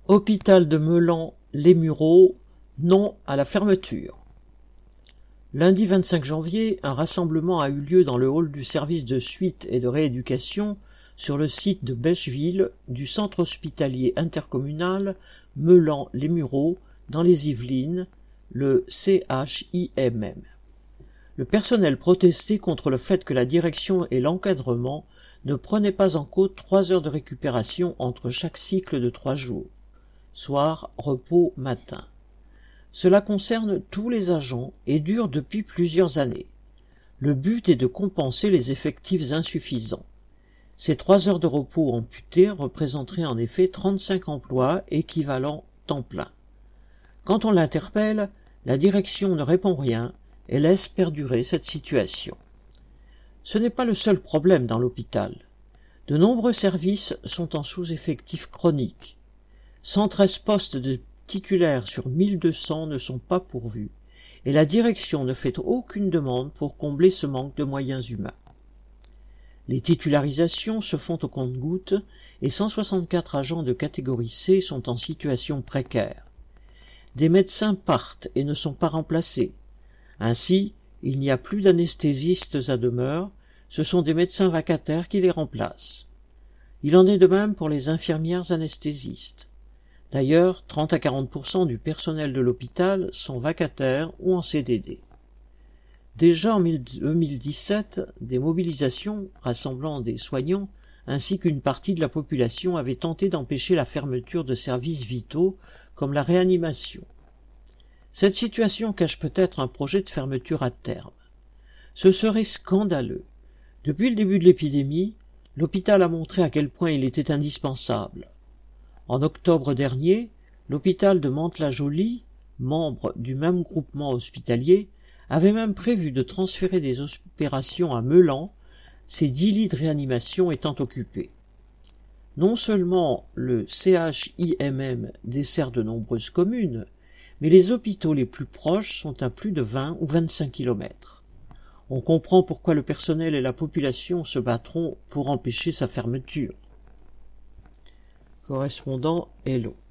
Hôpital de Meulan-les Mureaux, non à la fermeture. Lundi 25 janvier, un rassemblement a eu lieu dans le hall du service de suite et de rééducation sur le site de Bècheville du centre hospitalier intercommunal Meulan-les Mureaux dans les Yvelines, le CHIMM. Le personnel protestait contre le fait que la direction et l'encadrement ne prenaient pas en compte 3 heures de récupération entre chaque cycle de 3 jours. Soir, repos, matin. Cela concerne tous les agents et dure depuis plusieurs années. Le but est de compenser les effectifs insuffisants. Ces 3 heures de repos amputées représenteraient en effet 35 emplois équivalents temps plein. Quand on l'interpelle, la direction ne répond rien et laisse perdurer cette situation. Ce n'est pas le seul problème dans l'hôpital. De nombreux services sont en sous-effectif chronique. 113 postes de titulaires sur 1200 ne sont pas pourvus, et la direction ne fait aucune demande pour combler ce manque de moyens humains. Les titularisations se font au compte-gouttes, et 164 agents de catégorie C sont en situation précaire. Des médecins partent et ne sont pas remplacés. Ainsi, il n'y a plus d'anesthésistes à demeure, ce sont des médecins vacataires qui les remplacent. Il en est de même pour les infirmières anesthésistes. D'ailleurs, 30 à 40% du personnel de l'hôpital sont vacataires ou en CDD. Déjà en 2017, des mobilisations rassemblant des soignants ainsi qu'une partie de la population avaient tenté d'empêcher la fermeture de services vitaux comme la réanimation. Cette situation cache peut-être un projet de fermeture à terme. Ce serait scandaleux. Depuis le début de l'épidémie, l'hôpital a montré à quel point il était indispensable. En octobre dernier, l'hôpital de Mantes-la-Jolie, membre du même groupement hospitalier, avait même prévu de transférer des opérations à Meulan, ses 10 lits de réanimation étant occupés. Non seulement le CHIMM dessert de nombreuses communes, mais les hôpitaux les plus proches sont à plus de 20 ou 25 kilomètres. On comprend pourquoi le personnel et la population se battront pour empêcher sa fermeture. Correspondant Hello.